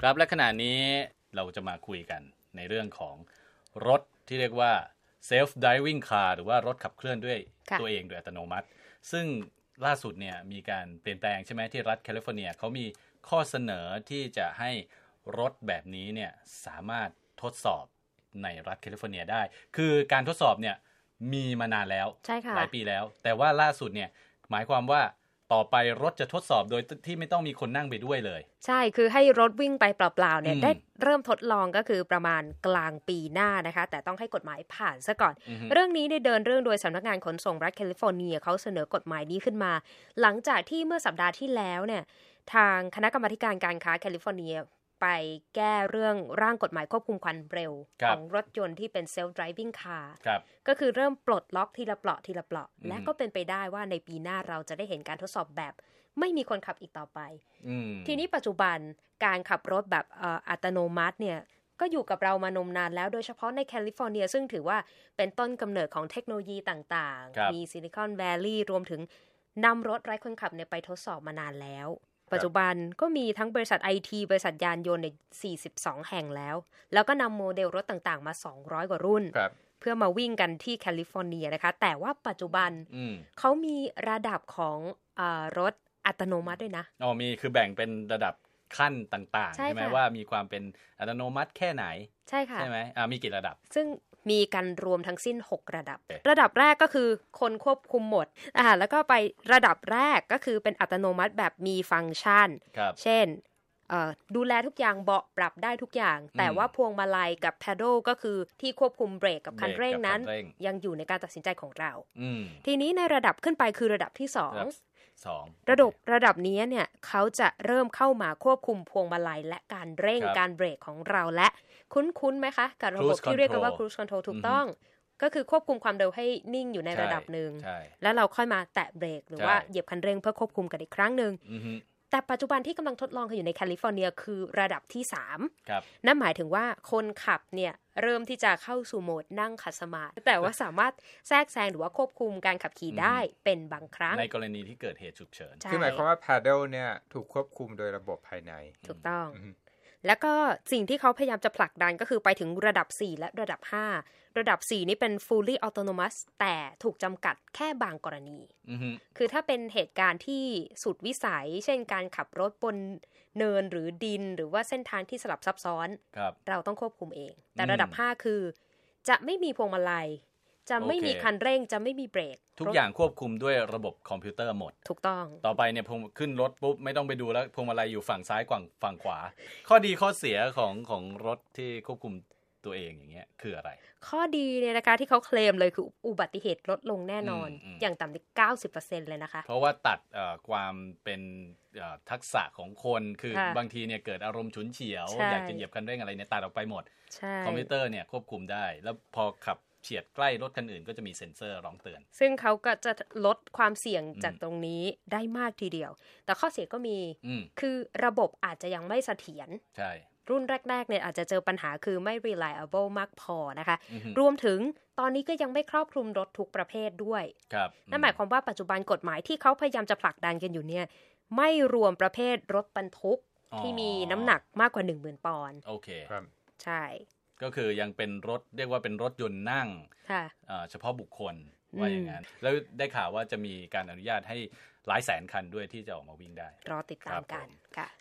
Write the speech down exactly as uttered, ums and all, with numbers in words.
ครับและขณะนี้เราจะมาคุยกันในเรื่องของรถที่เรียกว่า self driving car หรือว่ารถขับเคลื่อนด้วยตัวเองโดยอัตโนมัติซึ่งล่าสุดเนี่ยมีการเปลี่ยนแปลงใช่ไหมที่รัฐแคลิฟอร์เนียเขามีข้อเสนอที่จะให้รถแบบนี้เนี่ยสามารถทดสอบในรัฐแคลิฟอร์เนียได้คือการทดสอบเนี่ยมีมานานแล้วหลายปีแล้วแต่ว่าล่าสุดเนี่ยหมายความว่าต่อไปรถจะทดสอบโดยที่ไม่ต้องมีคนนั่งไปด้วยเลยใช่คือให้รถวิ่งไปเปล่าๆเนี่ยได้เริ่มทดลองก็คือประมาณกลางปีหน้านะคะแต่ต้องให้กฎหมายผ่านซะก่อนเรื่องนี้ได้เดินเรื่องโดยสำนักงานขนส่งรัฐแคลิฟอร์เนียเขาเสนอกฎหมายนี้ขึ้นมาหลังจากที่เมื่อสัปดาห์ที่แล้วเนี่ยทางคณะกรรมาการการค้าแคลิฟอร์เนียไปแก้เรื่องร่างกฎหมายควบคุมความเร็วของรถยนต์ที่เป็น self driving car ก็คือเริ่มปลดล็อกทีละเปราะทีละเปราะและก็เป็นไปได้ว่าในปีหน้าเราจะได้เห็นการทดสอบแบบไม่มีคนขับอีกต่อไปทีนี้ปัจจุบันการขับรถแบบอัตโนมัติเนี่ยก็อยู่กับเรามานมนานแล้วโดยเฉพาะในแคลิฟอร์เนียซึ่งถือว่าเป็นต้นกำเนิดของเทคโนโลยีต่างๆมีซิลิคอนแวลลีย์รวมถึงนำรถไร้คนขับเนี่ยไปทดสอบมานานแล้วปัจจุบันก็มีทั้งบริษัท ไอ ที บริษัทยานยนต์ในสี่สิบสองแห่งแล้วแล้วก็นำโมเดลรถต่างๆมาสองร้อยกว่ารุ่นเพื่อมาวิ่งกันที่แคลิฟอร์เนียนะคะแต่ว่าปัจจุบันเขามีระดับของเอ่อรถอัตโนมัติด้วยนะอ๋อมีคือแบ่งเป็นระดับขั้นต่างๆใช่ไหมว่ามีความเป็นอัตโนมัติแค่ไหนใช่ค่ะใช่ไหมอ่ามีกี่ระดับซึ่งมีกันรวมทั้งสิ้นหกระดับ okay. ระดับแรกก็คือคนควบคุมหมดอ่าแล้วก็ไประดับแรกก็คือเป็นอัตโนมัติแบบมีฟังก์ชันเช่นดูแลทุกอย่างเบาะปรับได้ทุกอย่างแต่ว่าพวงมาลัยกับ pedal ก็คือที่ควบคุมเบรกกับคันเร่งนั้นยังอยู่ในการตัดสินใจของเราทีนี้ในระดับขึ้นไปคือระดับที่สองระดับระดับนี้เนี่ยเขาจะเริ่มเข้ามาควบคุมพวงมาลัยและการเร่งการเบรกของเราและคุ้นๆไหมคะกับระบบที่เรียกกันว่า cruise control ถูกต้องก็คือควบคุมความเร็วให้นิ่งอยู่ในระดับหนึ่งแล้วเราค่อยมาแตะเบรกหรือว่าเหยียบคันเร่งเพื่อควบคุมกันอีกครั้งนึงแต่ปัจจุบันที่กำลังทดลองกันอยู่ในแคลิฟอร์เนียคือระดับที่สามนั่นหมายถึงว่าคนขับเนี่ยเริ่มที่จะเข้าสู่โหมดนั่งขัดสมาธิแต่ว่าสามารถแทรกแซงหรือว่าควบคุมการขับขี่ได้เป็นบางครั้งในกรณีที่เกิดเหตุฉุกเฉินคือหมายความว่า paddle เนี่ยถูกควบคุมโดยระบบภายในถูกต้องแล้วก็สิ่งที่เขาพยายามจะผลักดันก็คือไปถึงระดับสี่และระดับห้าระดับสี่นี่เป็น fully autonomous แต่ถูกจำกัดแค่บางกรณี mm-hmm. คือถ้าเป็นเหตุการณ์ที่สุดวิสัยเช่นการขับรถบนเนินหรือดินหรือว่าเส้นทางที่สลับซับซ้อนเราต้องควบคุมเองแต่ระดับห้าคือจะไม่มีพวงมาลัยจะไม่มีคันเร่งจะไม่มีเบรกทุกอย่างควบคุมด้วยระบบคอมพิวเตอร์หมดถูกต้องต่อไปเนี่ยพอขึ้นรถปุ๊บไม่ต้องไปดูแล้วพวงมาลัยอยู่ฝั่งซ้ายกว่าฝั่งขวาข้อดีข้อเสียของของรถที่ควบคุมตัวเองอย่างเงี้ยคืออะไรข้อดีเนี่ยนะคะที่เขาเคลมเลยคืออุบัติเหตุลดลงแน่นอน อ, อย่างต่ำที่ เก้าสิบเปอร์เซ็นต์ เลยนะคะเพราะว่าตัดความเป็นทักษะของคนคือบางทีเนี่ยเกิดอารมณ์ฉุนเฉียวอยากจะเหยียบคันเร่งอะไรเนี่ยตัดออกไปหมดคอมพิวเตอร์เนี่ยควบคุมได้แล้วพอขับเฉียดใกล้รถคันอื่นก็จะมีเซ็นเซอร์ร้องเตือนซึ่งเขาก็จะลดความเสี่ยงจากตรงนี้ได้มากทีเดียวแต่ข้อเสียก็มีคือระบบอาจจะยังไม่เสถียรใช่รุ่นแรกๆเนี่ยอาจจะเจอปัญหาคือไม่ reliable มากพอนะคะรวมถึงตอนนี้ก็ยังไม่ครอบคลุมรถทุกประเภทด้วยนั่นหมายความว่าปัจจุบันกฎหมายที่เขาพยายามจะผลักดันกันอยู่เนี่ยไม่รวมประเภทรถบรรทุกที่มีน้ำหนักมากกว่า หนึ่งหมื่น ปอนด์โอเคใช่ก็คือยังเป็นรถเรียกว่าเป็นรถยนต์นั่งเฉพาะบุคคลว่าอย่างนั้นแล้วได้ข่าวว่าจะมีการอนุญาตให้หลายแสนคันด้วยที่จะออกมาวิ่งได้รอติดตามกันค่ะ